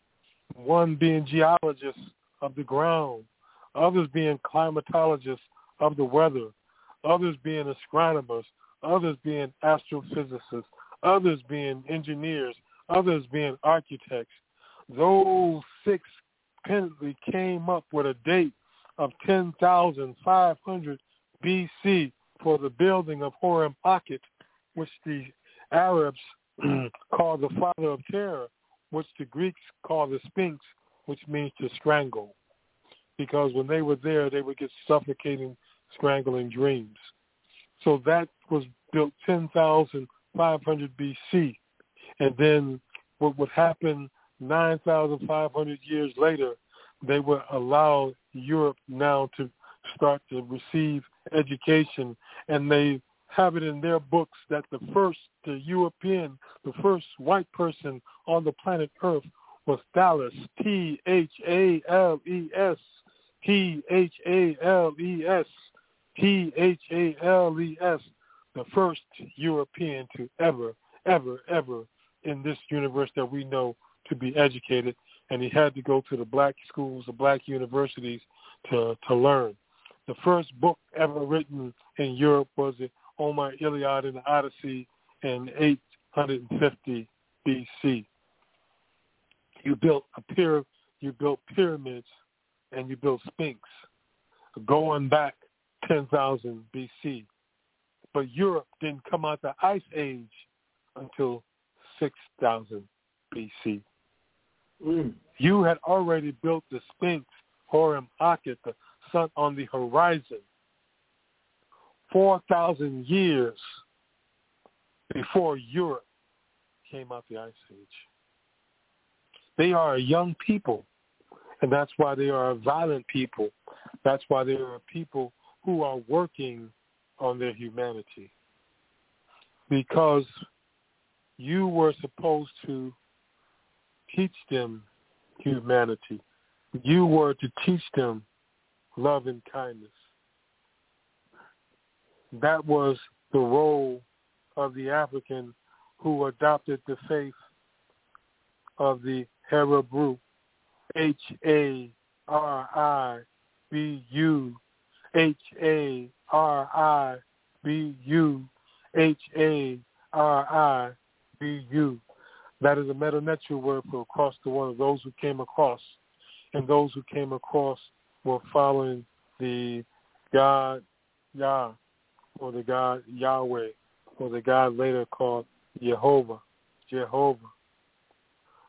one being geologists of the ground, others being climatologists of the weather, others being astronomers, others being astrophysicists, others being engineers, others being architects. Those six pendantly came up with a date of ten thousand five hundred B C for the building of Horem Akhet, which the Arabs call the father of terror, which the Greeks call the Sphinx, which means to strangle. Because when they were there, they would get suffocating, strangling dreams. So that was built ten thousand five hundred B C. And then what would happen nine thousand five hundred years later, they would allow Europe now to start to receive education. And they have it in their books that the first, the European, the first white person on the planet Earth was Thales, T H A L E S, T H A L E S, T H A L E S, the first European to ever, ever, ever in this universe that we know to be educated. And he had to go to the black schools, the black universities to, to learn. The first book ever written in Europe was the Homer Iliad and the Odyssey in eight hundred fifty B C. You built a pyra- you built pyramids and you built Sphinx going back ten thousand B C. But Europe didn't come out the Ice Age until six thousand B C. Mm. You had already built the Sphinx, Horem Akhet, the sun on the horizon, four thousand years before Europe came out the Ice Age. They are a young people, and that's why they are a violent people. That's why they are people who are working on their humanity. Because you were supposed to teach them humanity. You were to teach them love and kindness. That was the role of the African who adopted the faith of the Herabru, H A R I B U, H A R I B U, H A R I B U. That is a Metanetra word for across the water, those who came across. And those who came across were following the God Yah, or the God Yahweh, or the God later called Jehovah, Jehovah.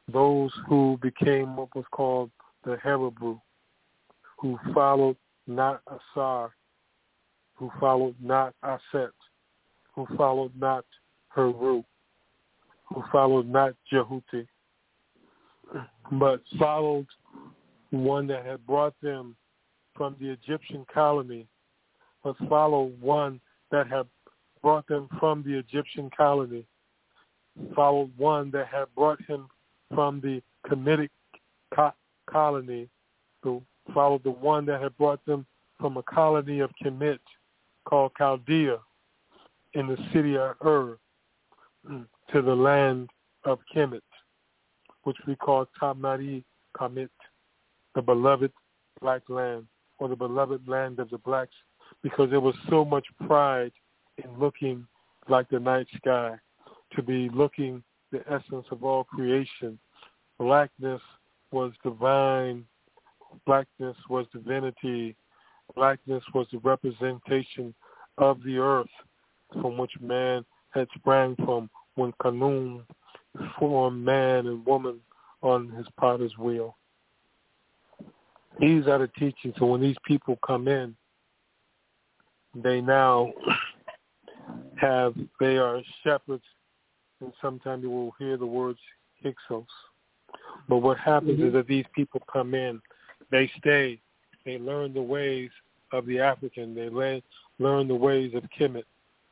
those who became what was called the Hebrew, who followed not Asar, who followed not Aset, who followed not Heru, who followed not Jehuti, but followed one that had brought them from the Egyptian colony, but followed one that had brought them from the Egyptian colony, followed one that had brought him from the Kemetic co- colony, who followed the one that had brought them from a colony of Kemet called Chaldea in the city of Ur to the land of Kemet, which we call Tamari Kemet, the beloved black land, or the beloved land of the blacks, because there was so much pride in looking like the night sky, to be looking the essence of all creation. Blackness was divine. Blackness was divinity. Blackness was the representation of the earth from which man had sprang from when Khnum formed man and woman on his potter's wheel. These are the teachings. So when these people come in, they now have, they are shepherds, and sometimes you will hear the words Hyksos. But what happens mm-hmm. is that these people come in, they stay, they learn the ways of the African, they learn, learn the ways of Kemet,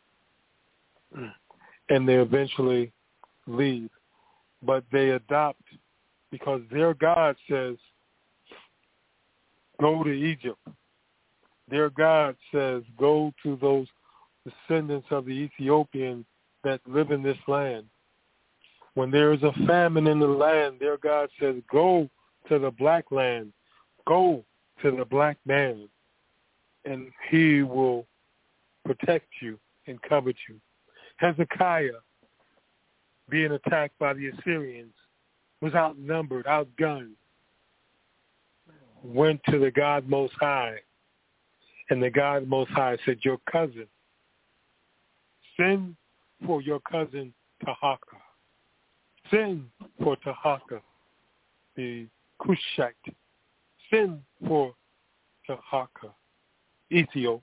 and they eventually leave. But they adopt, because their God says, go to Egypt. Their God says, go to those descendants of the Ethiopian that live in this land. When there is a famine in the land, their God says, go to the black land. Go to the black man, and he will protect you and cover you. Hezekiah, being attacked by the Assyrians, was outnumbered, outgunned, went to the God Most High, and the God Most High said, your cousin, send for your cousin Tahaka. Send for Tahaka, the Cushite. Send for Tahaka, Ethiop.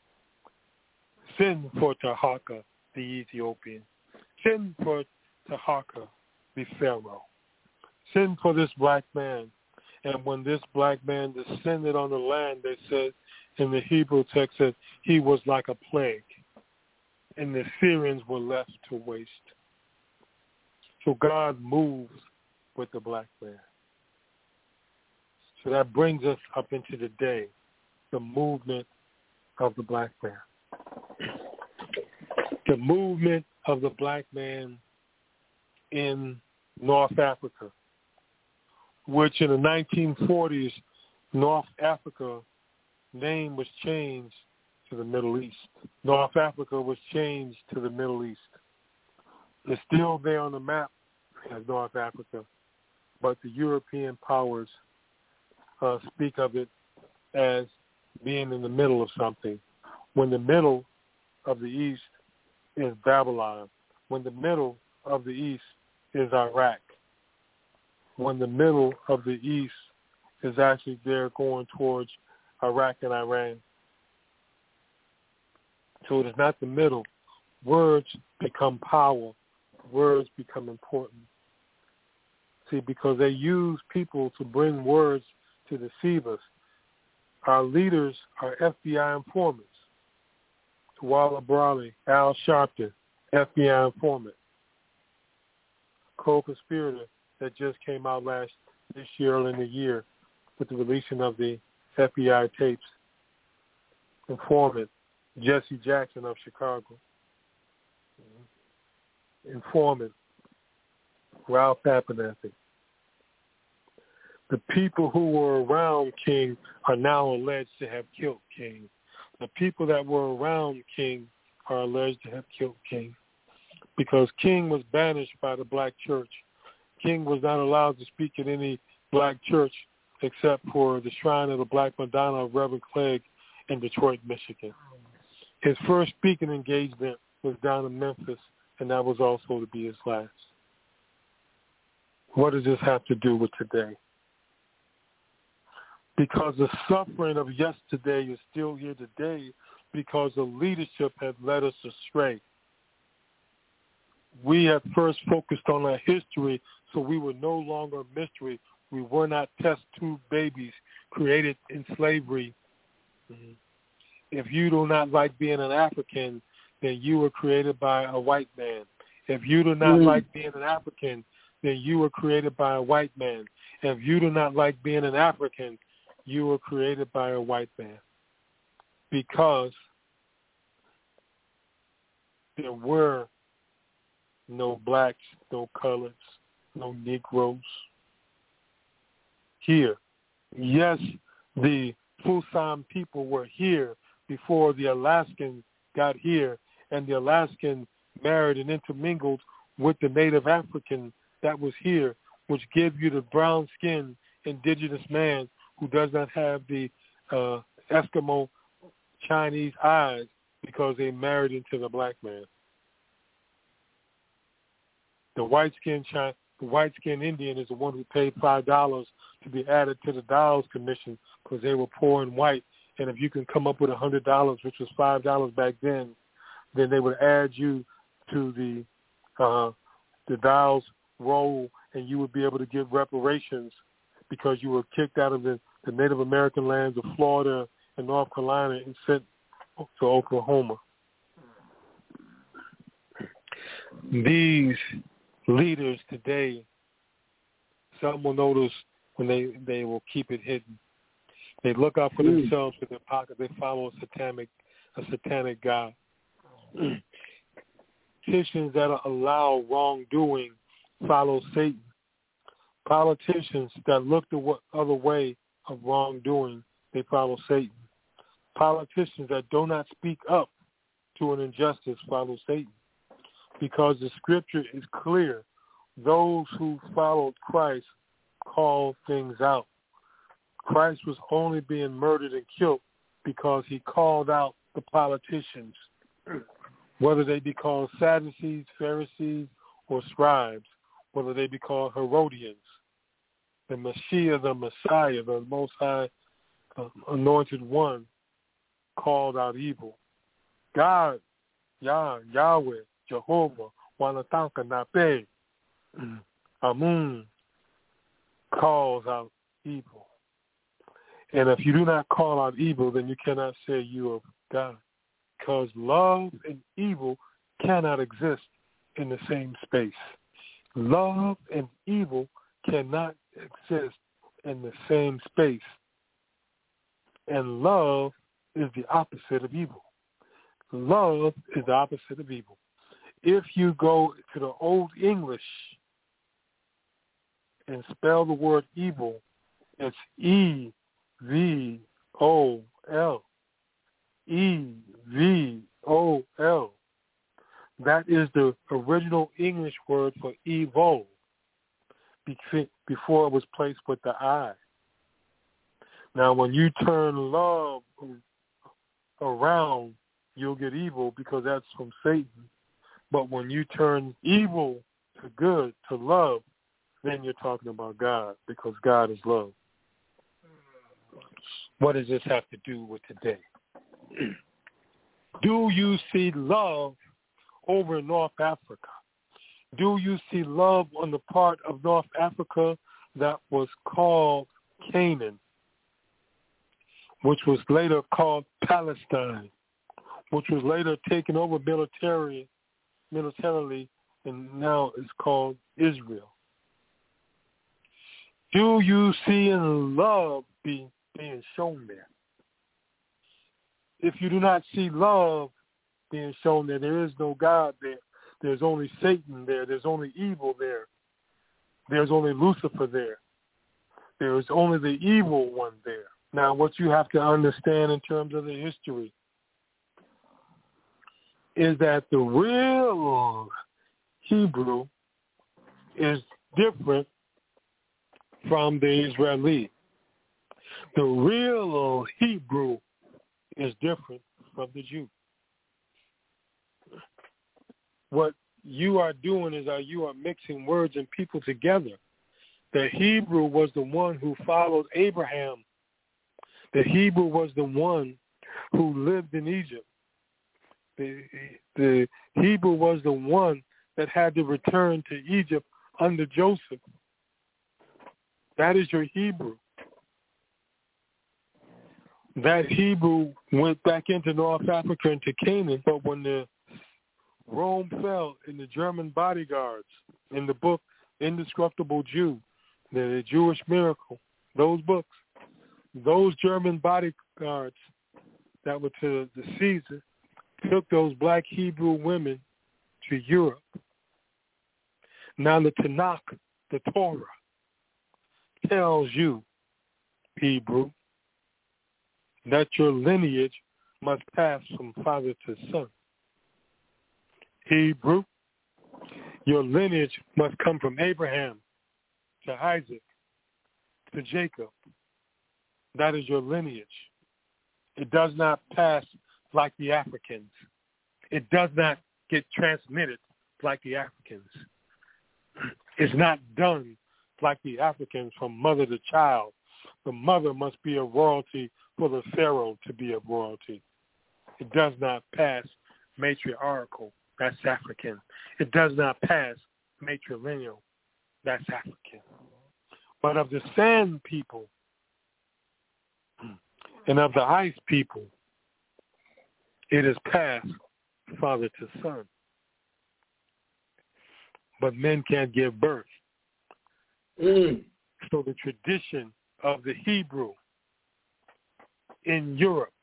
Send for Tahaka, the Ethiopian. Send for Tahaka, the Pharaoh. Send for this black man. And when this black man descended on the land, they said, in the Hebrew text, that he was like a plague, and the Syrians were left to waste. So God moves with the black man. So that brings us up into the day, the movement of the black man. The movement of the black man in North Africa, which in the nineteen forties, North Africa name was changed to the Middle East. North Africa was changed to the Middle East. It's still there on the map as North Africa, but the European powers uh, speak of it as being in the middle of something. When the middle of the East is Babylon, when the middle of the East is Iraq, when the middle of the East is actually there going towards Iraq and Iran. So it is not the middle. Words become power. Words become important. See, because they use people to bring words to deceive us. Our leaders are F B I informants. Tawala Brawley, Al Sharpton, F B I informant. Co-conspirator that just came out last this year, early in the year, with the releasing of the F B I tapes. Informant, Jesse Jackson of Chicago. Informant, Ralph Abernathy. The people who were around King are now alleged to have killed King. The people that were around King are alleged to have killed King because King was banished by the black church. King was not allowed to speak at any black church except for the Shrine of the Black Madonna of Reverend Clegg in Detroit, Michigan. His first speaking engagement was down in Memphis, and that was also to be his last. What does this have to do with today? Because the suffering of yesterday is still here today because the leadership has led us astray. We had first focused on our history, so we were no longer a mystery. We were not test tube babies created in slavery. Mm-hmm. If you do not like being an African, then you were created by a white man. If you do not mm-hmm. like being an African, then you were created by a white man. If you do not like being an African, you were created by a white man. Because there were no blacks, no colors, no Negroes here. Yes, the Fusam people were here before the Alaskans got here, and the Alaskans married and intermingled with the native African that was here, which gave you the brown-skinned indigenous man who does not have the uh, Eskimo Chinese eyes because they married into the black man. The white-skinned China, the white-skinned Indian is the one who paid five dollars to be added to the Dawes Commission because they were poor and white. And if you can come up with one hundred dollars, which was five dollars back then, then they would add you to the uh, the Dawes roll, and you would be able to get reparations because you were kicked out of the, the Native American lands of Florida and North Carolina and sent to Oklahoma. These leaders today, some will notice when they, they will keep it hidden. They look out for mm. themselves in their pocket. They follow a satanic, a satanic god. Politicians that allow wrongdoing follow Satan. Politicians that look the other way of wrongdoing, they follow Satan. Politicians that do not speak up to an injustice follow Satan. Because the scripture is clear. Those who followed Christ called things out. Christ was only being murdered and killed because he called out the politicians, whether they be called Sadducees, Pharisees, or scribes, whether they be called Herodians. The Messiah, the Messiah, the Most High uh, Anointed One, called out evil. God, Yah, Yahweh, Jehovah, Wanatanka Nape, Amun, calls out evil. And if you do not call out evil, then you cannot say you are God. Because love and evil cannot exist in the same space. Love and evil cannot exist in the same space. And love is the opposite of evil. Love is the opposite of evil. If you go to the Old English and spell the word evil, it's E V O L. E V O L. That is the original English word for evil before it was placed with the I. Now, when you turn love around, you'll get evil because that's from Satan. But when you turn evil to good, to love, then you're talking about God because God is love. What does this have to do with today? Do you see love over in North Africa? Do you see love on the part of North Africa that was called Canaan, which was later called Palestine, which was later taken over military, militarily, and now is called Israel? Do you see in love being, being shown there? If you do not see love being shown there, there is no God there. There's only Satan there. There's only evil there. There's only Lucifer there. There is only the evil one there. Now, what you have to understand in terms of the history is that the real Hebrew is different from the Israeli. The real Hebrew is different from the Jew. What you are doing is that you are mixing words and people together The Hebrew was the one who followed Abraham. The Hebrew was the one who lived in Egypt. The, the Hebrew was the one that had to return to Egypt under Joseph. That is your Hebrew. That Hebrew went back into North Africa and to Canaan, but when the Rome fell and the German bodyguards in the book Indestructible Jew, the Jewish Miracle, those books, those German bodyguards that were to the Caesar took those black Hebrew women to Europe. Now the Tanakh, the Torah, tells you, Hebrew, that your lineage must pass from father to son. Hebrew, your lineage must come from Abraham to Isaac to Jacob. That is your lineage. It does not pass like the Africans. It does not get transmitted like the Africans. It's not done like the Africans from mother to child. The mother must be a royalty for the pharaoh to be a royalty. It does not pass matriarchal. That's African. It does not pass matrilineal. That's African. But of the sand people and of the ice people, it is passed father to son. But men can't give birth. Mm. So the tradition of the Hebrew in Europe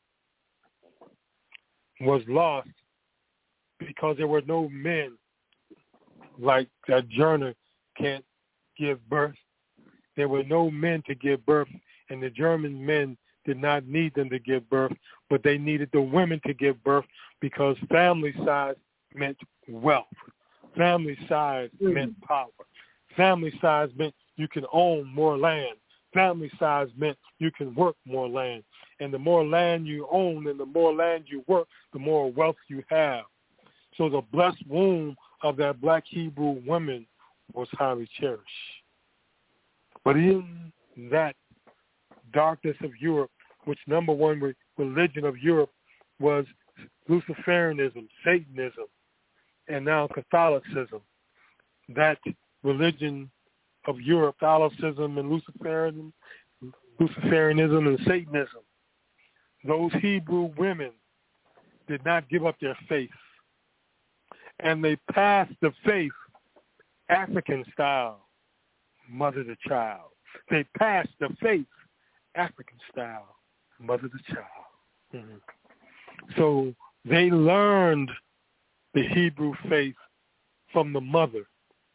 was lost because there were no men like that Journer can't give birth. There were no men to give birth, and the German men did not need them to give birth, but they needed the women to give birth because family size meant wealth. Family size mm. meant power. Family size meant you can own more land. Family size meant you can work more land. And the more land you own and the more land you work, the more wealth you have. So the blessed womb of that black Hebrew woman was highly cherished. But in that darkness of Europe, which number one re- religion of Europe was Luciferianism, Satanism, and now Catholicism, that religion of Europe, Catholicism and Luciferianism, Luciferianism and Satanism, those Hebrew women did not give up their faith. And they passed the faith African style, mother to child. They passed the faith African style, mother to child. Mm-hmm. So they learned the Hebrew faith from the mother.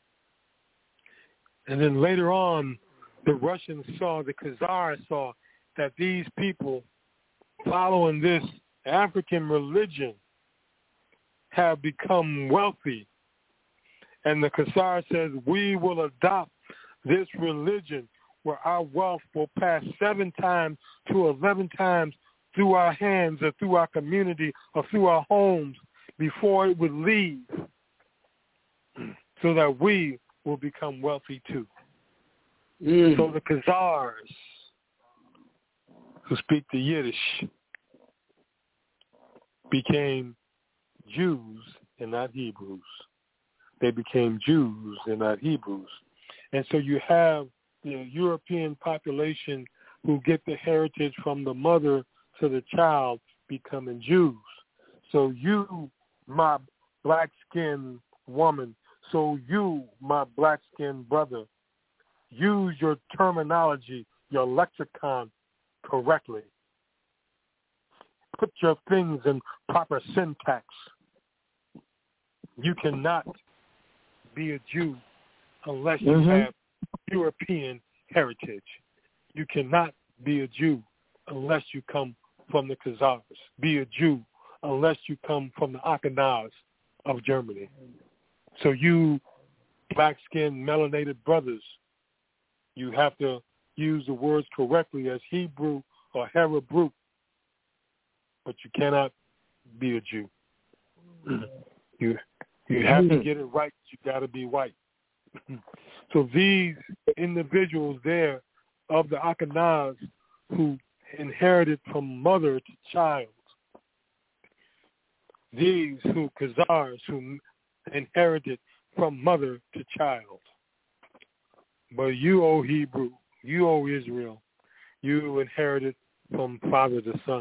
And then later on, the Russians saw, the Khazars saw that these people following this African religion have become wealthy. And the Khazar says, we will adopt this religion where our wealth will pass seven times to eleven times through our hands or through our community or through our homes before it would leave, so that we will become wealthy too. Mm. So the Khazars, who speak the Yiddish, became Jews and not Hebrews. They became Jews and not Hebrews. And so you have the European population who get the heritage from the mother to the child becoming Jews. So you, my black-skinned woman, so you, my black-skinned brother, use your terminology, your lexicon correctly. Put your things in proper syntax. You cannot be a Jew unless you mm-hmm. have European heritage. You cannot be a Jew unless you come from the Khazars. Be a Jew unless you come from the Ashkenaz of Germany. So you black-skinned, melanated brothers, you have to use the words correctly as Hebrew or Hebrew, but you cannot be a Jew. You you have to get it right. You got to be white. So these individuals there of the Akanaz who inherited from mother to child, these who Khazars who inherited from mother to child. But you, O Hebrew, you, O Israel, you inherited from father to son.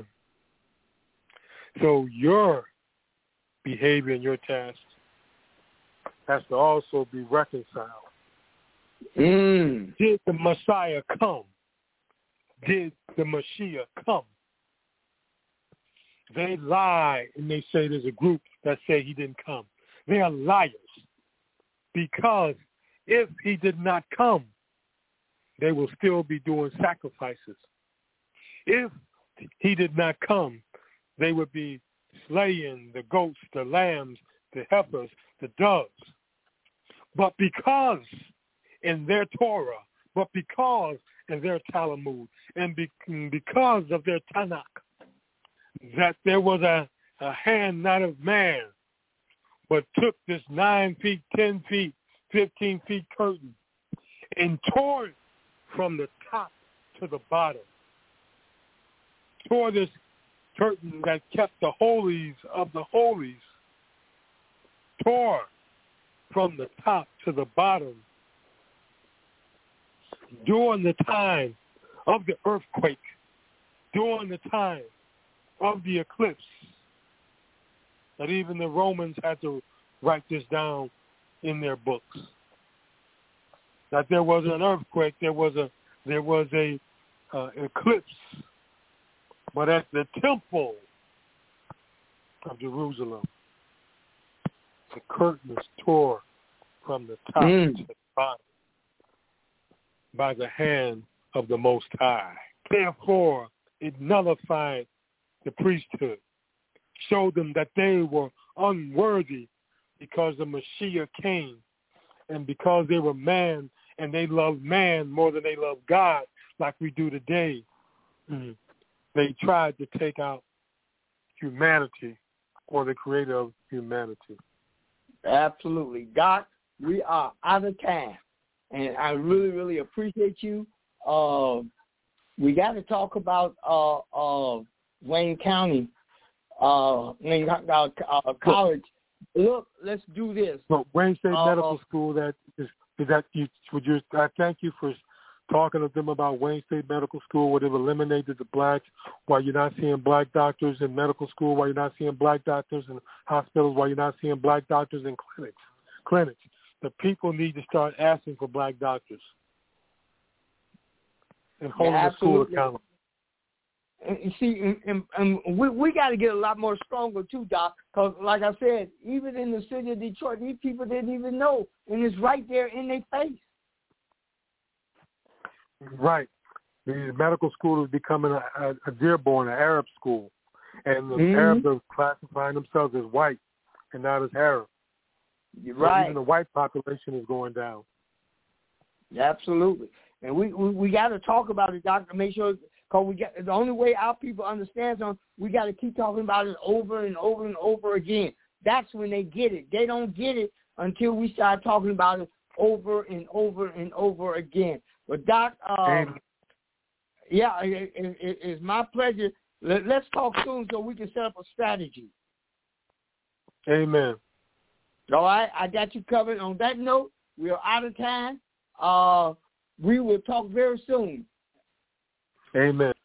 So your behavior and your task has to also be reconciled. Mm. Did the Messiah come? Did the Mashiach come? They lie and they say there's a group that say he didn't come. They are liars. Because if he did not come, they will still be doing sacrifices. If he did not come, they would be slaying the goats, the lambs, the heifers, the doves. But because in their Torah, but because in their Talmud, and be, because of their Tanakh, that there was a, a hand not of man, but took this nine feet, ten feet, fifteen feet curtain and tore it from the top to the bottom. Tore this curtain that kept the holies of the holies. Tore from the top to the bottom. During the time of the earthquake, during the time of the eclipse, that even the Romans had to write this down in their books. That there was an earthquake, there was a there was a uh, eclipse, but at the temple of Jerusalem, the curtain was tore from the top mm. to the bottom by the hand of the Most High. Therefore, it nullified the priesthood, showed them that they were unworthy because the Mashiach came, and because they were man and they loved man more than they loved God, like we do today. Mm-hmm. They tried to take out humanity or the creator of humanity. Absolutely. Doc, we are out of time, and I really, really appreciate you. Uh, we got to talk about uh, uh, Wayne County, uh, Wayne uh, uh, College. Look, let's do this. So Wayne State uh, Medical School, that is, is that you, would you, I thank you for talking to them about Wayne State Medical School, where they've eliminated the blacks, while you're not seeing black doctors in medical school, while you're not seeing black doctors in hospitals, while you're not seeing black doctors in clinics. Clinics. The people need to start asking for black doctors and holding yeah, the school accountable. And you see, and, and we we got to get a lot more stronger too, Doc. Because, like I said, even in the city of Detroit, these people didn't even know, and it's right there in their face. Right. The medical school is becoming a, a, a Dearborn, an Arab school, and the mm-hmm. Arabs are classifying themselves as white and not as Arab. Right. So even the white population is going down. Absolutely. And we we, we got to talk about it, Doctor. Make sure. Because we got the only way our people understand something, we got to keep talking about it over and over and over again. That's when they get it. They don't get it until we start talking about it over and over and over again. But Doc, um, yeah, it, it, it's my pleasure. Let, let's talk soon so we can set up a strategy. Amen. All right, I got you covered. On that note, we are out of time. Uh, we will talk very soon. Amen.